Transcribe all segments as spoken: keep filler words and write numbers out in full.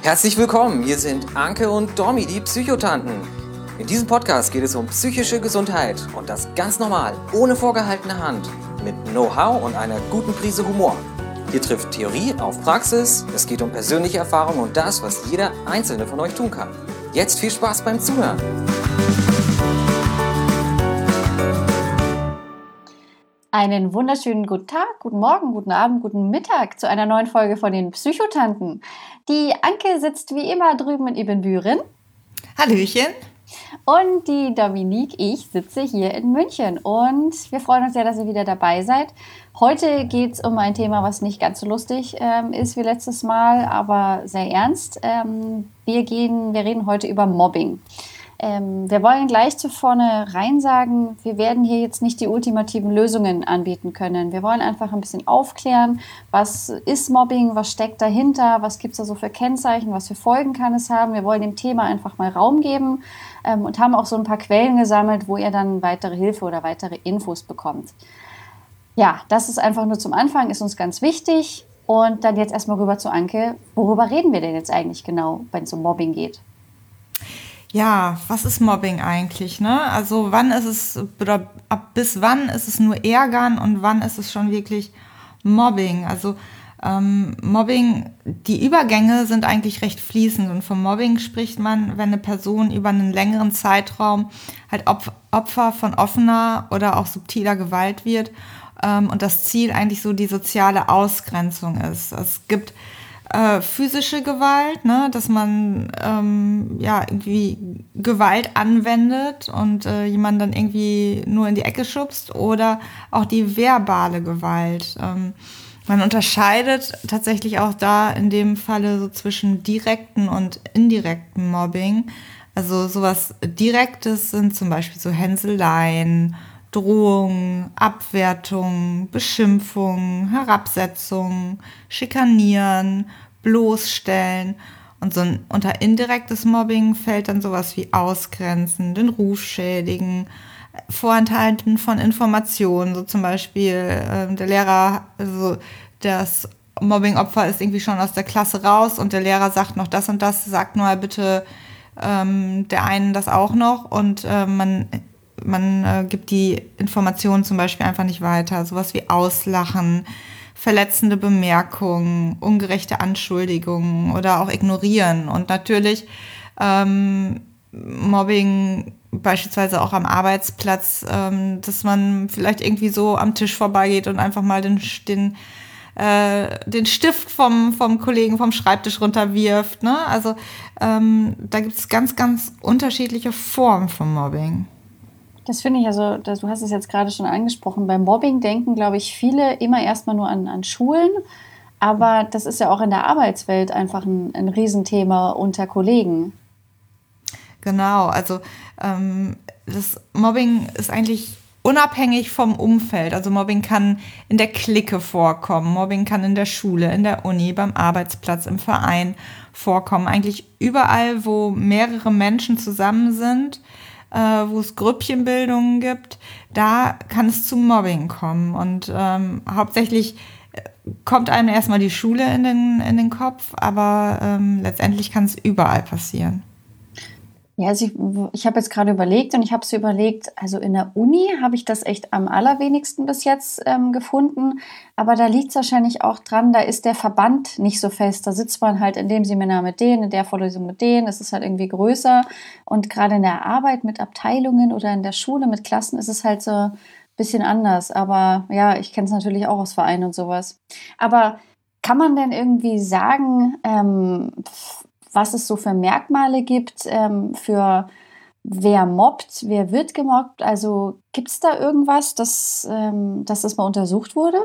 Herzlich willkommen, hier sind Anke und Domi, die Psychotanten. In diesem Podcast geht es um psychische Gesundheit und das ganz normal, ohne vorgehaltene Hand, mit Know-how und einer guten Prise Humor. Hier trifft Theorie auf Praxis, es geht um persönliche Erfahrungen und das, was jeder Einzelne von euch tun kann. Jetzt viel Spaß beim Zuhören. Einen wunderschönen guten Tag, guten Morgen, guten Abend, guten Mittag zu einer neuen Folge von den Psychotanten. Die Anke sitzt wie immer drüben in Ibbenbüren. Hallöchen. Und die Dominique, ich sitze hier in München. Und wir freuen uns sehr, dass ihr wieder dabei seid. Heute geht es um ein Thema, was nicht ganz so lustig ähm, ist wie letztes Mal, aber sehr ernst. Ähm, wir, gehen, wir reden heute über Mobbing. Ähm, wir wollen gleich zu vorne rein sagen, wir werden hier jetzt nicht die ultimativen Lösungen anbieten können. Wir wollen einfach ein bisschen aufklären, was ist Mobbing, was steckt dahinter, was gibt es da so für Kennzeichen, was für Folgen kann es haben. Wir wollen dem Thema einfach mal Raum geben ähm, und haben auch so ein paar Quellen gesammelt, wo ihr dann weitere Hilfe oder weitere Infos bekommt. Ja, das ist einfach nur zum Anfang, ist uns ganz wichtig. Und dann jetzt erstmal rüber zu Anke. Worüber reden wir denn jetzt eigentlich genau, wenn es um Mobbing geht? Ja, was ist Mobbing eigentlich, ne? Also wann ist es, oder ab bis wann ist es nur Ärgern und wann ist es schon wirklich Mobbing? Also ähm, Mobbing, die Übergänge sind eigentlich recht fließend und vom Mobbing spricht man, wenn eine Person über einen längeren Zeitraum halt Opf- Opfer von offener oder auch subtiler Gewalt wird ähm, und das Ziel eigentlich so die soziale Ausgrenzung ist. Es gibt Äh, physische Gewalt, ne, dass man ähm, ja irgendwie Gewalt anwendet und äh, jemanden dann irgendwie nur in die Ecke schubst, oder auch die verbale Gewalt. Ähm, man unterscheidet tatsächlich auch da in dem Falle so zwischen direkten und indirekten Mobbing. Also sowas Direktes sind zum Beispiel so Hänseleien, Drohungen, Abwertung, Beschimpfung, Herabsetzung, Schikanieren, bloßstellen. Und so ein unter indirektes Mobbing fällt dann sowas wie Ausgrenzen, den Ruf schädigen, Vorenthalten von Informationen. So zum Beispiel äh, der Lehrer, also das Mobbingopfer ist irgendwie schon aus der Klasse raus und der Lehrer sagt noch das und das, sagt nur bitte ähm, der einen das auch noch, und äh, man Man äh, gibt die Informationen zum Beispiel einfach nicht weiter. Sowas wie Auslachen, verletzende Bemerkungen, ungerechte Anschuldigungen oder auch ignorieren. Und natürlich ähm, Mobbing beispielsweise auch am Arbeitsplatz, ähm, dass man vielleicht irgendwie so am Tisch vorbeigeht und einfach mal den, den, äh, den Stift vom, vom Kollegen vom Schreibtisch runterwirft, ne? Also ähm, da gibt es ganz, ganz unterschiedliche Formen von Mobbing. Das finde ich, also das, du hast es jetzt gerade schon angesprochen, beim Mobbing denken, glaube ich, viele immer erstmal nur an, an Schulen, aber das ist ja auch in der Arbeitswelt einfach ein, ein Riesenthema unter Kollegen. Genau, also ähm, das Mobbing ist eigentlich unabhängig vom Umfeld. Also Mobbing kann in der Clique vorkommen, Mobbing kann in der Schule, in der Uni, beim Arbeitsplatz, im Verein vorkommen. Eigentlich überall, wo mehrere Menschen zusammen sind, Äh, wo es Grüppchenbildungen gibt, da kann es zu Mobbing kommen. Und ähm, hauptsächlich kommt einem erstmal die Schule in den, in den Kopf, aber ähm, letztendlich kann es überall passieren. Ja, also ich, ich habe jetzt gerade überlegt und ich habe so überlegt, also in der Uni habe ich das echt am allerwenigsten bis jetzt ähm, gefunden, aber da liegt es wahrscheinlich auch dran, da ist der Verband nicht so fest, da sitzt man halt in dem Seminar mit denen, in der Vorlesung mit denen, es ist halt irgendwie größer, und gerade in der Arbeit mit Abteilungen oder in der Schule mit Klassen ist es halt so ein bisschen anders, aber ja, ich kenne es natürlich auch aus Vereinen und sowas. Aber kann man denn irgendwie sagen, ähm, was es so für Merkmale gibt, ähm, für wer mobbt, wer wird gemobbt? Also gibt es da irgendwas, dass, ähm, dass das mal untersucht wurde?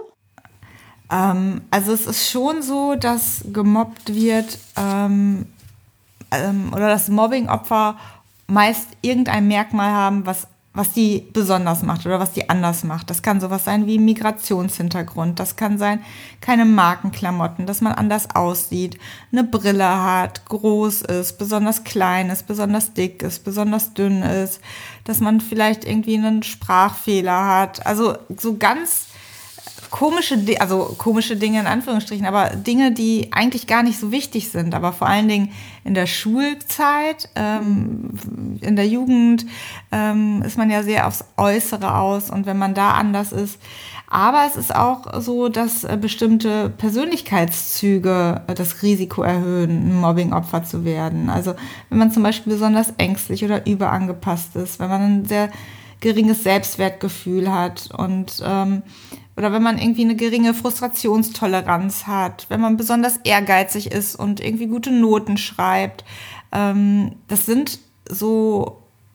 Ähm, also es ist schon so, dass gemobbt wird ähm, ähm, oder dass Mobbingopfer meist irgendein Merkmal haben, was was die besonders macht oder was die anders macht. Das kann sowas sein wie Migrationshintergrund, das kann sein, keine Markenklamotten, dass man anders aussieht, eine Brille hat, groß ist, besonders klein ist, besonders dick ist, besonders dünn ist, dass man vielleicht irgendwie einen Sprachfehler hat. Also so ganz komische, also komische Dinge in Anführungsstrichen, aber Dinge, die eigentlich gar nicht so wichtig sind, aber vor allen Dingen in der Schulzeit, ähm, in der Jugend ähm, ist man ja sehr aufs Äußere aus und wenn man da anders ist. Aber es ist auch so, dass äh, bestimmte Persönlichkeitszüge äh, das Risiko erhöhen, ein Mobbing-Opfer zu werden. Also wenn man zum Beispiel besonders ängstlich oder überangepasst ist, wenn man ein sehr geringes Selbstwertgefühl hat und ähm, oder wenn man irgendwie eine geringe Frustrationstoleranz hat, wenn man besonders ehrgeizig ist und irgendwie gute Noten schreibt. Ähm, das sind so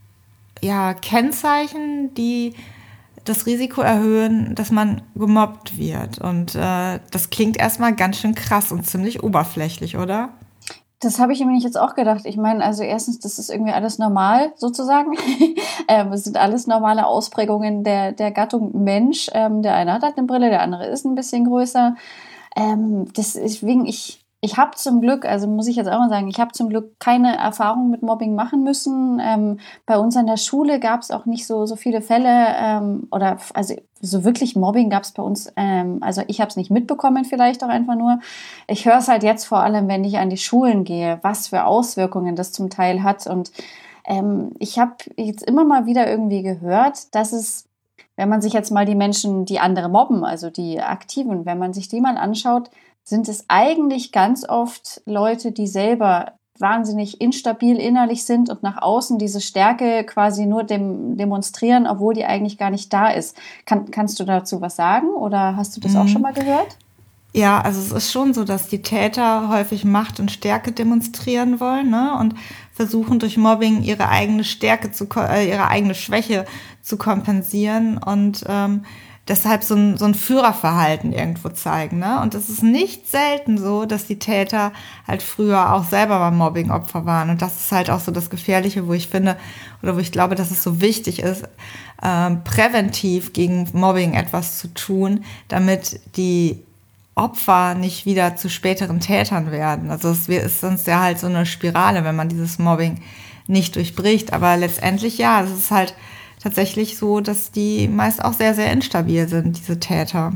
ja, Kennzeichen, die das Risiko erhöhen, dass man gemobbt wird. Und äh, das klingt erstmal ganz schön krass und ziemlich oberflächlich, oder? Das habe ich mir jetzt auch gedacht. Ich meine, also erstens, das ist irgendwie alles normal, sozusagen. ähm, es sind alles normale Ausprägungen der, der Gattung Mensch. Ähm, der eine hat halt eine Brille, der andere ist ein bisschen größer. Ähm, deswegen, ich, ich habe zum Glück, also muss ich jetzt auch mal sagen, ich habe zum Glück keine Erfahrung mit Mobbing machen müssen. Ähm, bei uns an der Schule gab es auch nicht so, so viele Fälle ähm, oder also so wirklich Mobbing gab es bei uns, ähm, also ich habe es nicht mitbekommen, vielleicht auch einfach nur. Ich höre es halt jetzt vor allem, wenn ich an die Schulen gehe, was für Auswirkungen das zum Teil hat. Und ähm, ich habe jetzt immer mal wieder irgendwie gehört, dass es, wenn man sich jetzt mal die Menschen, die andere mobben, also die Aktiven, wenn man sich die mal anschaut, sind es eigentlich ganz oft Leute, die selber wahnsinnig instabil innerlich sind und nach außen diese Stärke quasi nur dem, demonstrieren, obwohl die eigentlich gar nicht da ist. Kann, kannst du dazu was sagen oder hast du das mhm. auch schon mal gehört? Ja, also es ist schon so, dass die Täter häufig Macht und Stärke demonstrieren wollen, ne? Und versuchen durch Mobbing ihre eigene Stärke zu, äh, ihre eigene Schwäche zu kompensieren und ähm, deshalb so ein, so ein Führerverhalten irgendwo zeigen, ne? Und es ist nicht selten so, dass die Täter halt früher auch selber beim Mobbing-Opfer waren. Und das ist halt auch so das Gefährliche, wo ich finde, oder wo ich glaube, dass es so wichtig ist, ähm, präventiv gegen Mobbing etwas zu tun, damit die Opfer nicht wieder zu späteren Tätern werden. Also es ist sonst ja halt so eine Spirale, wenn man dieses Mobbing nicht durchbricht. Aber letztendlich, ja, es ist halt tatsächlich so, dass die meist auch sehr, sehr instabil sind, diese Täter.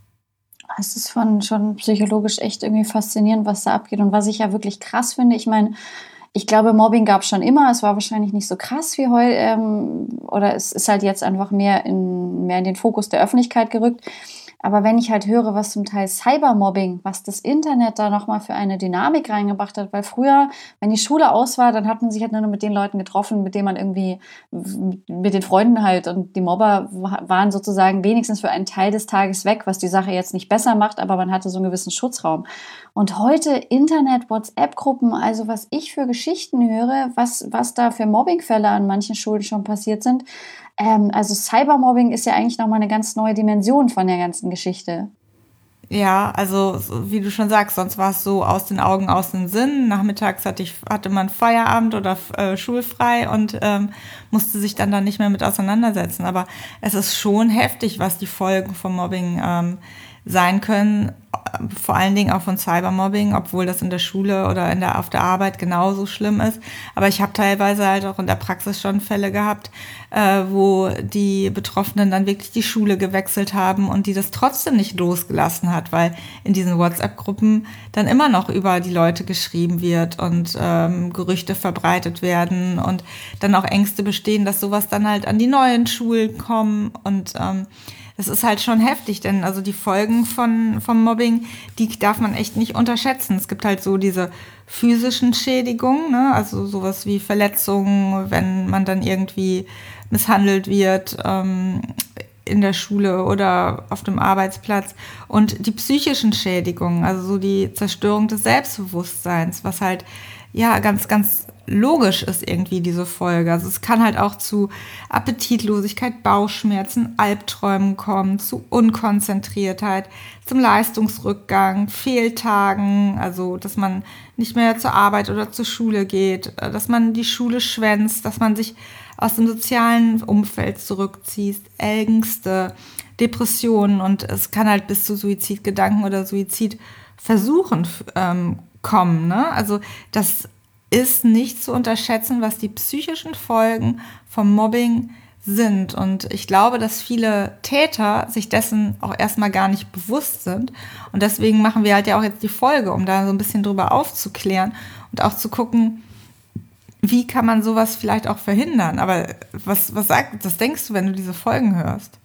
Es ist von, schon psychologisch echt irgendwie faszinierend, was da abgeht. Und was ich ja wirklich krass finde, ich meine, ich glaube, Mobbing gab es schon immer. Es war wahrscheinlich nicht so krass wie heute. Ähm, oder es ist halt jetzt einfach mehr in, mehr in den Fokus der Öffentlichkeit gerückt. Aber wenn ich halt höre, was zum Teil Cybermobbing, was das Internet da nochmal für eine Dynamik reingebracht hat, weil früher, wenn die Schule aus war, dann hat man sich halt nur mit den Leuten getroffen, mit denen man irgendwie, mit den Freunden halt, und die Mobber waren sozusagen wenigstens für einen Teil des Tages weg, was die Sache jetzt nicht besser macht, aber man hatte so einen gewissen Schutzraum. Und heute Internet, WhatsApp-Gruppen, also was ich für Geschichten höre, was, was da für Mobbingfälle an manchen Schulen schon passiert sind. Ähm, also Cybermobbing ist ja eigentlich nochmal eine ganz neue Dimension von der ganzen Geschichte. Ja, also wie du schon sagst, sonst war es so aus den Augen, aus den Sinn. Nachmittags hatte, ich, hatte man Feierabend oder äh, schulfrei und ähm, musste sich dann, dann nicht mehr mit auseinandersetzen. Aber es ist schon heftig, was die Folgen vom Mobbing ähm, sein können, vor allen Dingen auch von Cybermobbing, obwohl das in der Schule oder in der, auf der Arbeit genauso schlimm ist. Aber ich habe teilweise halt auch in der Praxis schon Fälle gehabt, äh, wo die Betroffenen dann wirklich die Schule gewechselt haben und die das trotzdem nicht losgelassen hat, weil in diesen WhatsApp-Gruppen dann immer noch über die Leute geschrieben wird und ähm, Gerüchte verbreitet werden und dann auch Ängste bestehen, dass sowas dann halt an die neuen Schulen kommen und ähm, das ist halt schon heftig, denn also die Folgen von vom Mobbing, die darf man echt nicht unterschätzen. Es gibt halt so diese physischen Schädigungen, ne? Also sowas wie Verletzungen, wenn man dann irgendwie misshandelt wird ähm, in der Schule oder auf dem Arbeitsplatz. Und die psychischen Schädigungen, also so die Zerstörung des Selbstbewusstseins, was halt ja ganz, ganz logisch ist irgendwie diese Folge. Also es kann halt auch zu Appetitlosigkeit, Bauchschmerzen, Albträumen kommen, zu Unkonzentriertheit, zum Leistungsrückgang, Fehltagen, also dass man nicht mehr zur Arbeit oder zur Schule geht, dass man die Schule schwänzt, dass man sich aus dem sozialen Umfeld zurückzieht, Ängste, Depressionen und es kann halt bis zu Suizidgedanken oder Suizidversuchen ähm, kommen, ne? Also das ist nicht zu unterschätzen, was die psychischen Folgen vom Mobbing sind. Und ich glaube, dass viele Täter sich dessen auch erstmal gar nicht bewusst sind. Und deswegen machen wir halt ja auch jetzt die Folge, um da so ein bisschen drüber aufzuklären und auch zu gucken, wie kann man sowas vielleicht auch verhindern. Aber was, was, sagt, was denkst du, wenn du diese Folgen hörst?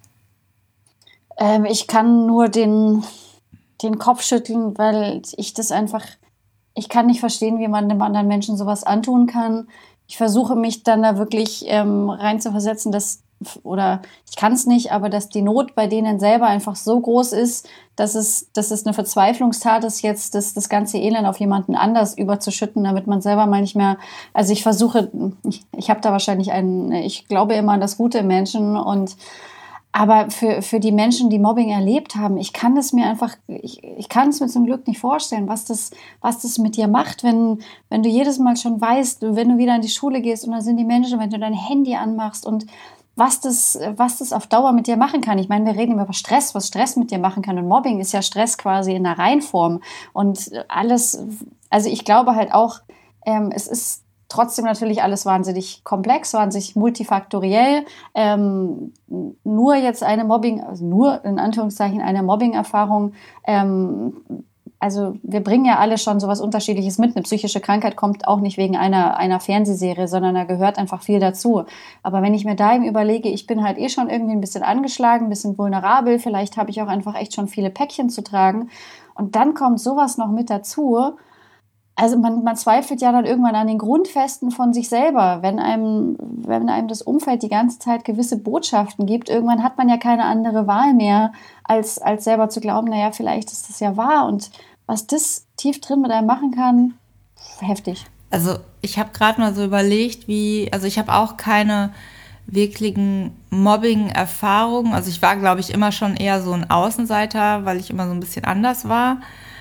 Ähm, ich kann nur den, den Kopf schütteln, weil ich das einfach, ich kann nicht verstehen, wie man dem anderen Menschen sowas antun kann. Ich versuche mich dann da wirklich ähm, rein zu versetzen, dass, oder ich kann es nicht, aber dass die Not bei denen selber einfach so groß ist, dass es, dass es eine Verzweiflungstat ist, jetzt das, das ganze Elend auf jemanden anders überzuschütten, damit man selber mal nicht mehr, also ich versuche, ich, ich habe da wahrscheinlich einen, ich glaube immer an das Gute im Menschen und aber für, für die Menschen, die Mobbing erlebt haben, ich kann es mir einfach, ich, ich kann es mir zum Glück nicht vorstellen, was das, was das mit dir macht, wenn, wenn du jedes Mal schon weißt, wenn du wieder in die Schule gehst und da sind die Menschen, wenn du dein Handy anmachst und was das, was das auf Dauer mit dir machen kann. Ich meine, wir reden immer über Stress, was Stress mit dir machen kann und Mobbing ist ja Stress quasi in der Reinform und alles, also ich glaube halt auch, ähm, es ist trotzdem natürlich alles wahnsinnig komplex, wahnsinnig multifaktoriell. Ähm, nur jetzt eine Mobbing, also nur in Anführungszeichen eine Mobbing-Erfahrung. Ähm, also wir bringen ja alle schon sowas Unterschiedliches mit. Eine psychische Krankheit kommt auch nicht wegen einer, einer Fernsehserie, sondern da gehört einfach viel dazu. Aber wenn ich mir da eben überlege, ich bin halt eh schon irgendwie ein bisschen angeschlagen, ein bisschen vulnerabel, vielleicht habe ich auch einfach echt schon viele Päckchen zu tragen. Und dann kommt sowas noch mit dazu. Also man, man zweifelt ja dann irgendwann an den Grundfesten von sich selber, wenn einem, wenn einem das Umfeld die ganze Zeit gewisse Botschaften gibt. Irgendwann hat man ja keine andere Wahl mehr, als, als selber zu glauben, naja, vielleicht ist das ja wahr. Und was das tief drin mit einem machen kann, heftig. Also ich habe gerade mal so überlegt, wie, also ich habe auch keine wirklichen Mobbing-Erfahrungen. Also ich war, glaube ich, immer schon eher so ein Außenseiter, weil ich immer so ein bisschen anders war.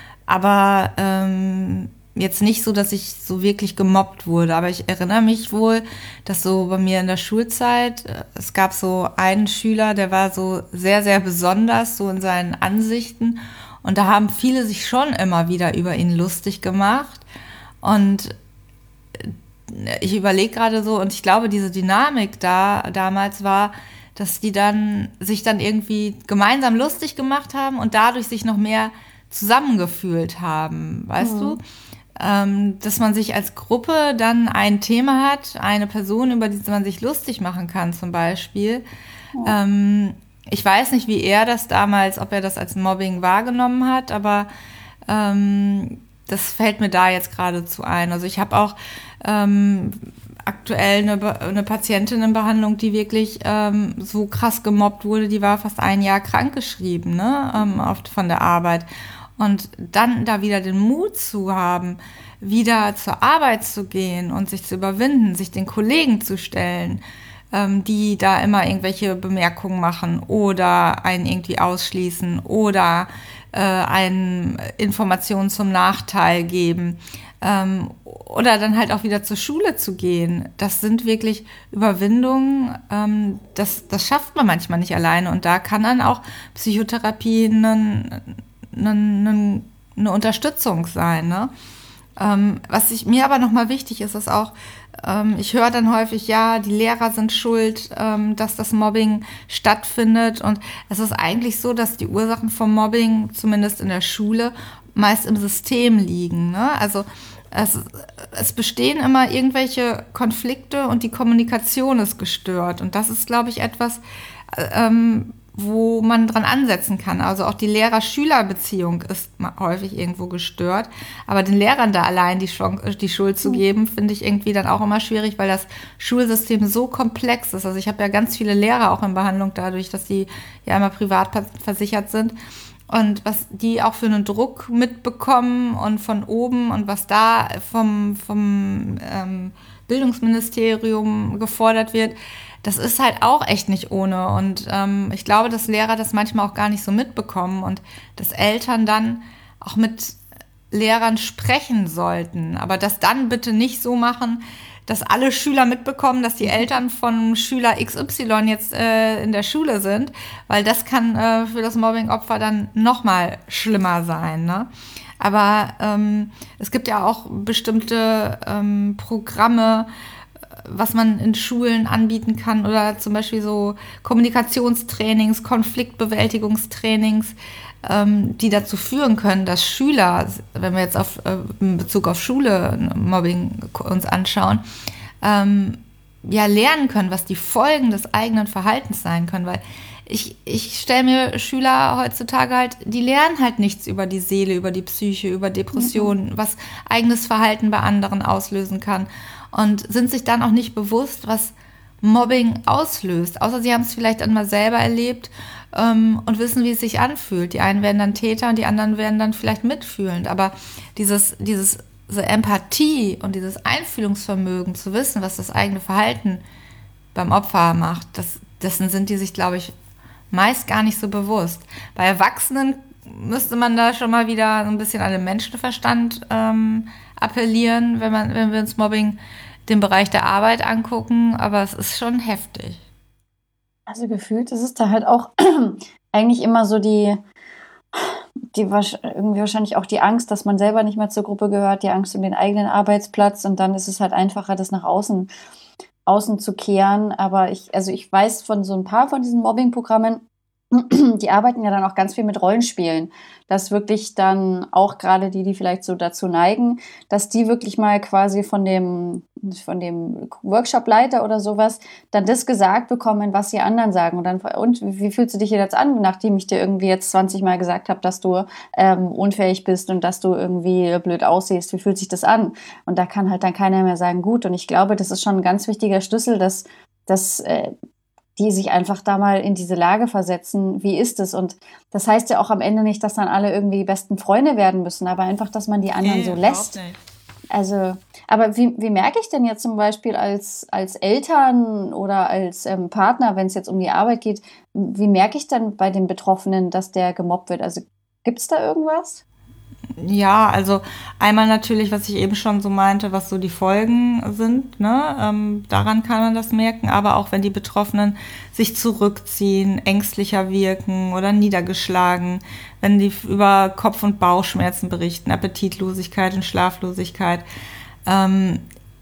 Aber ähm, jetzt nicht so, dass ich so wirklich gemobbt wurde, aber ich erinnere mich wohl, dass so bei mir in der Schulzeit, es gab so einen Schüler, der war so sehr, sehr besonders, so in seinen Ansichten und da haben viele sich schon immer wieder über ihn lustig gemacht und ich überlege gerade so und ich glaube, diese Dynamik da damals war, dass die dann sich dann irgendwie gemeinsam lustig gemacht haben und dadurch sich noch mehr zusammengefühlt haben, weißt mhm. du? Ähm, dass man sich als Gruppe dann ein Thema hat, eine Person, über die man sich lustig machen kann zum Beispiel. Ja. Ähm, ich weiß nicht, wie er das damals, ob er das als Mobbing wahrgenommen hat, aber ähm, das fällt mir da jetzt geradezu ein. Also ich habe auch ähm, aktuell eine, eine Patientin in Behandlung, die wirklich ähm, so krass gemobbt wurde, die war fast ein Jahr krankgeschrieben, ne, ähm, oft von der Arbeit. Und dann da wieder den Mut zu haben, wieder zur Arbeit zu gehen und sich zu überwinden, sich den Kollegen zu stellen, ähm, die da immer irgendwelche Bemerkungen machen oder einen irgendwie ausschließen oder äh, einen Informationen zum Nachteil geben ähm, oder dann halt auch wieder zur Schule zu gehen. Das sind wirklich Überwindungen, ähm, das, das schafft man manchmal nicht alleine und da kann dann auch Psychotherapie einen Eine, eine Unterstützung sein, ne? Ähm, was ich, mir aber nochmal wichtig ist, ist auch, ähm, ich höre dann häufig, ja, die Lehrer sind schuld, ähm, dass das Mobbing stattfindet und es ist eigentlich so, dass die Ursachen vom Mobbing, zumindest in der Schule, meist im System liegen, ne? Also es, es bestehen immer irgendwelche Konflikte und die Kommunikation ist gestört und das ist, glaube ich, etwas, ähm, wo man dran ansetzen kann. Also auch die Lehrer-Schüler-Beziehung ist häufig irgendwo gestört. Aber den Lehrern da allein die, Chance, die Schuld zu geben, finde ich irgendwie dann auch immer schwierig, weil das Schulsystem so komplex ist. Also ich habe ja ganz viele Lehrer auch in Behandlung dadurch, dass die ja immer privat versichert sind. Und was die auch für einen Druck mitbekommen und von oben und was da vom, vom ähm, Bildungsministerium gefordert wird, das ist halt auch echt nicht ohne. Und ähm, ich glaube, dass Lehrer das manchmal auch gar nicht so mitbekommen und dass Eltern dann auch mit Lehrern sprechen sollten. Aber das dann bitte nicht so machen, dass alle Schüler mitbekommen, dass die Eltern von Schüler X Y jetzt äh, in der Schule sind, weil das kann äh, für das Mobbing-Opfer dann noch mal schlimmer sein, ne? Aber ähm, es gibt ja auch bestimmte ähm, Programme, was man in Schulen anbieten kann oder zum Beispiel so Kommunikationstrainings, Konfliktbewältigungstrainings, ähm, die dazu führen können, dass Schüler, wenn wir jetzt auf, äh, in Bezug auf Schule Mobbing uns anschauen, ähm, ja lernen können, was die Folgen des eigenen Verhaltens sein können, weil ich, ich stelle mir Schüler heutzutage halt, die lernen halt nichts über die Seele, über die Psyche, über Depressionen, mhm. was eigenes Verhalten bei anderen auslösen kann und sind sich dann auch nicht bewusst, was Mobbing auslöst, außer sie haben es vielleicht einmal selber erlebt ähm, und wissen, wie es sich anfühlt. Die einen werden dann Täter und die anderen werden dann vielleicht mitfühlend, aber dieses, dieses diese Empathie und dieses Einfühlungsvermögen zu wissen, was das eigene Verhalten beim Opfer macht, das, dessen sind die sich, glaube ich, meist gar nicht so bewusst. Bei Erwachsenen müsste man da schon mal wieder ein bisschen an den Menschenverstand ähm, appellieren, wenn man, wenn wir uns Mobbing den Bereich der Arbeit angucken, aber es ist schon heftig. Also gefühlt ist es da halt auch eigentlich immer so die, die irgendwie wahrscheinlich auch die Angst, dass man selber nicht mehr zur Gruppe gehört, die Angst um den eigenen Arbeitsplatz und dann ist es halt einfacher, das nach außen außen zu kehren, aber ich, also ich weiß von so ein paar von diesen Mobbing-Programmen, die arbeiten ja dann auch ganz viel mit Rollenspielen, dass wirklich dann auch gerade die, die vielleicht so dazu neigen, dass die wirklich mal quasi von dem, von dem Workshop-Leiter oder sowas dann das gesagt bekommen, was die anderen sagen und dann, und wie fühlst du dich jetzt an, nachdem ich dir irgendwie jetzt zwanzig Mal gesagt habe, dass du ähm, unfähig bist und dass du irgendwie blöd aussiehst, wie fühlt sich das an? Und da kann halt dann keiner mehr sagen, gut, und ich glaube, das ist schon ein ganz wichtiger Schlüssel, dass, dass äh, die sich einfach da mal in diese Lage versetzen, wie ist es? Und das heißt ja auch am Ende nicht, dass dann alle irgendwie die besten Freunde werden müssen, aber einfach, dass man die anderen nee, so lässt. Also, aber wie, wie merke ich denn jetzt zum Beispiel als, als Eltern oder als ähm, Partner, wenn es jetzt um die Arbeit geht, wie merke ich dann bei den Betroffenen, dass der gemobbt wird? Also gibt es da irgendwas? Ja, also einmal natürlich, was ich eben schon so meinte, was so die Folgen sind, ne? Ähm, daran kann man das merken, aber auch wenn die Betroffenen sich zurückziehen, ängstlicher wirken oder niedergeschlagen, wenn die über Kopf- und Bauchschmerzen berichten, Appetitlosigkeit und Schlaflosigkeit, ähm,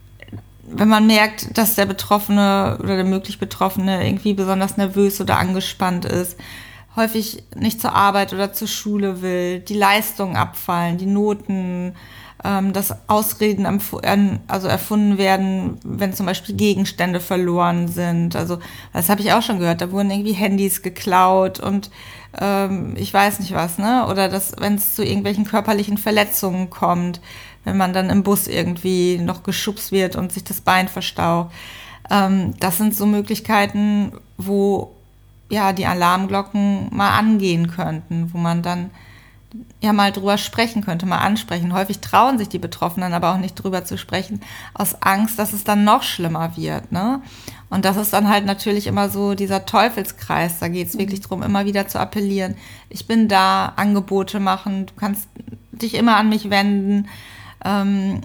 wenn man merkt, dass der Betroffene oder der möglich Betroffene irgendwie besonders nervös oder angespannt ist, häufig nicht zur Arbeit oder zur Schule will, die Leistungen abfallen, die Noten, ähm, dass Ausreden empf- also erfunden werden, wenn zum Beispiel Gegenstände verloren sind. Also das habe ich auch schon gehört, da wurden irgendwie Handys geklaut und ähm, ich weiß nicht was, ne? Oder dass, wenn es zu irgendwelchen körperlichen Verletzungen kommt, wenn man dann im Bus irgendwie noch geschubst wird und sich das Bein verstaucht. Ähm, das sind so Möglichkeiten, wo ja, die Alarmglocken mal angehen könnten, wo man dann ja mal drüber sprechen könnte, mal ansprechen. Häufig trauen sich die Betroffenen aber auch nicht drüber zu sprechen, aus Angst, dass es dann noch schlimmer wird, ne? Und das ist dann halt natürlich immer so dieser Teufelskreis. Da geht es wirklich darum, immer wieder zu appellieren. Ich bin da, Angebote machen, du kannst dich immer an mich wenden. Ähm,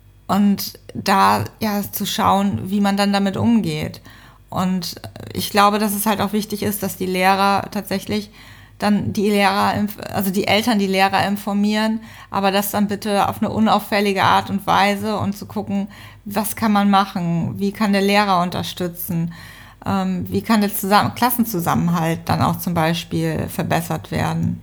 und da ja zu schauen, wie man dann damit umgeht. Und ich glaube, dass es halt auch wichtig ist, dass die Lehrer tatsächlich dann die Lehrer, also die Eltern die Lehrer informieren, aber das dann bitte auf eine unauffällige Art und Weise und zu gucken, was kann man machen, wie kann der Lehrer unterstützen, ähm, wie kann der Zusammen- Klassenzusammenhalt dann auch zum Beispiel verbessert werden.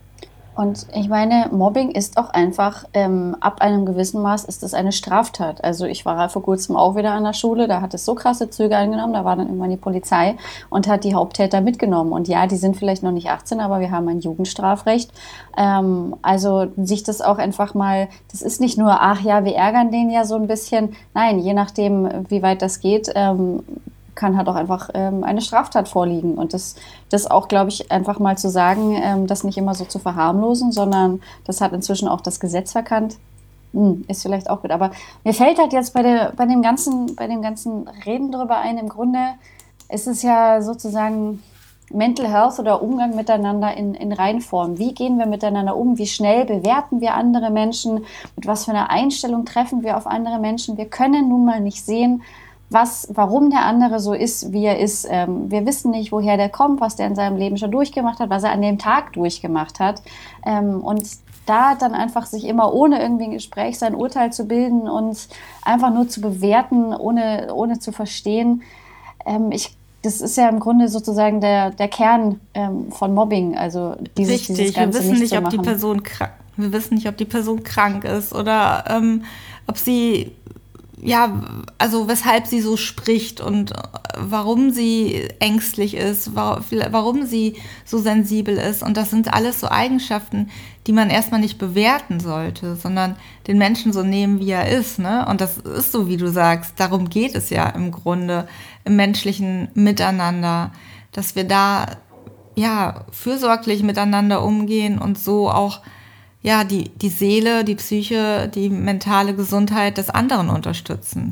Und ich meine, Mobbing ist auch einfach, ähm, ab einem gewissen Maß ist es eine Straftat. Also ich war vor kurzem auch wieder an der Schule, da hat es so krasse Züge angenommen, da war dann irgendwann die Polizei und hat die Haupttäter mitgenommen. Und ja, die sind vielleicht noch nicht achtzehn, aber wir haben ein Jugendstrafrecht. Ähm, also sich das auch einfach mal, das ist nicht nur, ach ja, wir ärgern den ja so ein bisschen. Nein, je nachdem, wie weit das geht, ähm, kann halt auch einfach ähm, eine Straftat vorliegen. Und das, das auch, glaube ich, einfach mal zu sagen, ähm, das nicht immer so zu verharmlosen, sondern das hat inzwischen auch das Gesetz verkannt, hm, ist vielleicht auch gut. Aber mir fällt halt jetzt bei, der, bei, dem ganzen, bei dem ganzen Reden drüber ein, im Grunde ist es ja sozusagen Mental Health oder Umgang miteinander in, in Reinform. Wie gehen wir miteinander um? Wie schnell bewerten wir andere Menschen? Mit was für einer Einstellung treffen wir auf andere Menschen? Wir können nun mal nicht sehen, was, warum der andere so ist, wie er ist. Ähm, wir wissen nicht, woher der kommt, was der in seinem Leben schon durchgemacht hat, was er an dem Tag durchgemacht hat. Ähm, und da dann einfach sich immer ohne irgendwie ein Gespräch sein Urteil zu bilden und einfach nur zu bewerten, ohne, ohne zu verstehen, ähm, ich das ist ja im Grunde sozusagen der, der Kern ähm, von Mobbing, also dieses, Richtig, dieses Ganze wir wissen nicht, nicht, zu ob machen. die Person krank, wir wissen nicht, ob die Person krank ist oder ähm, ob sie, ja, also weshalb sie so spricht und warum sie ängstlich ist, warum sie so sensibel ist. Und das sind alles so Eigenschaften, die man erstmal nicht bewerten sollte, sondern den Menschen so nehmen, wie er ist, ne? Und das ist so, wie du sagst, darum geht es ja im Grunde, im menschlichen Miteinander, dass wir da ja fürsorglich miteinander umgehen und so auch ja die, die Seele, die Psyche, die mentale Gesundheit des anderen unterstützen.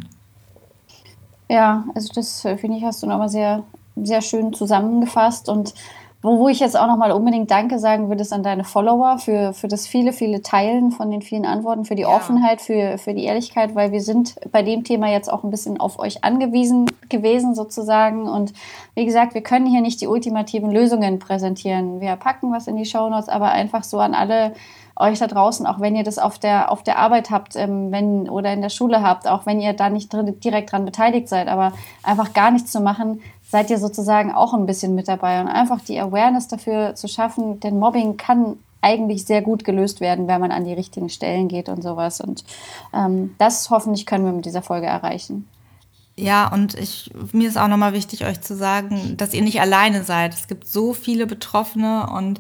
Ja, also das äh, finde ich, hast du nochmal sehr, sehr schön zusammengefasst. Und wo, wo ich jetzt auch nochmal unbedingt Danke sagen würde, ist an deine Follower für, für das viele, viele Teilen von den vielen Antworten, für die Ja. Offenheit, für, für die Ehrlichkeit, weil wir sind bei dem Thema jetzt auch ein bisschen auf euch angewiesen gewesen sozusagen. Und wie gesagt, wir können hier nicht die ultimativen Lösungen präsentieren. Wir packen was in die Shownotes, aber einfach so an alle euch da draußen, auch wenn ihr das auf der, auf der Arbeit habt, ähm, wenn, oder in der Schule habt, auch wenn ihr da nicht drin, direkt dran beteiligt seid, aber einfach gar nichts zu machen, seid ihr sozusagen auch ein bisschen mit dabei und einfach die Awareness dafür zu schaffen, denn Mobbing kann eigentlich sehr gut gelöst werden, wenn man an die richtigen Stellen geht und sowas. Und ähm, das hoffentlich können wir mit dieser Folge erreichen. Ja, und ich, mir ist auch nochmal wichtig, euch zu sagen, dass ihr nicht alleine seid. Es gibt so viele Betroffene und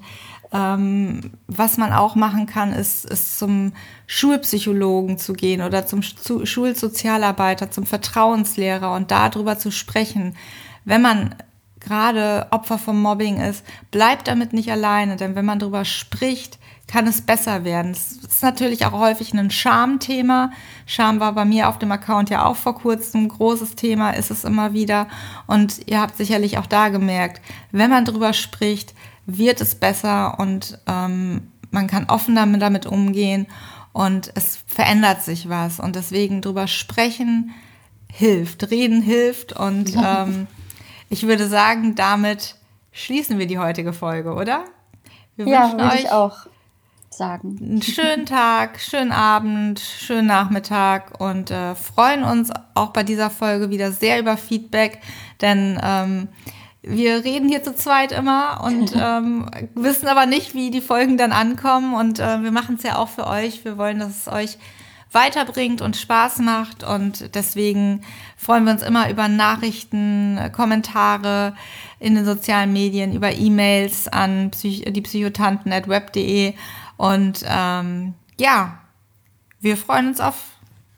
ähm, was man auch machen kann, ist, ist zum Schulpsychologen zu gehen oder zum zu, Schulsozialarbeiter, zum Vertrauenslehrer und darüber zu sprechen. Wenn man gerade Opfer vom Mobbing ist, bleibt damit nicht alleine, denn wenn man darüber spricht, kann es besser werden. Es ist natürlich auch häufig ein Schamthema. Scham war bei mir auf dem Account ja auch vor kurzem ein großes Thema, ist es immer wieder. Und ihr habt sicherlich auch da gemerkt, wenn man drüber spricht, wird es besser und ähm, man kann offen damit, damit umgehen und es verändert sich was. Und deswegen drüber sprechen hilft, reden hilft. Und ähm, ich würde sagen, damit schließen wir die heutige Folge, oder? Wir Ja, wünschen würde euch ich auch sagen. einen schönen Tag, schönen Abend, schönen Nachmittag und äh, freuen uns auch bei dieser Folge wieder sehr über Feedback, denn ähm, wir reden hier zu zweit immer und ähm, wissen aber nicht, wie die Folgen dann ankommen und äh, wir machen es ja auch für euch. Wir wollen, dass es euch weiterbringt und Spaß macht und deswegen freuen wir uns immer über Nachrichten, Kommentare in den sozialen Medien, über E-Mails an psych- die psychotanten at web punkt de und ähm, ja, wir freuen uns auf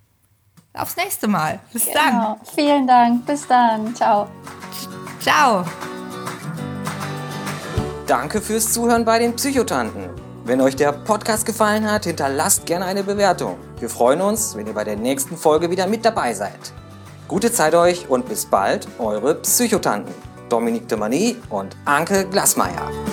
aufs nächste Mal. Bis Genau. dann. Vielen Dank. Bis dann. Ciao. Ciao. Danke fürs Zuhören bei den Psychotanten. Wenn euch der Podcast gefallen hat, hinterlasst gerne eine Bewertung. Wir freuen uns, wenn ihr bei der nächsten Folge wieder mit dabei seid. Gute Zeit euch und bis bald, eure Psychotanten. Dominique de Mani und Anke Glasmeier.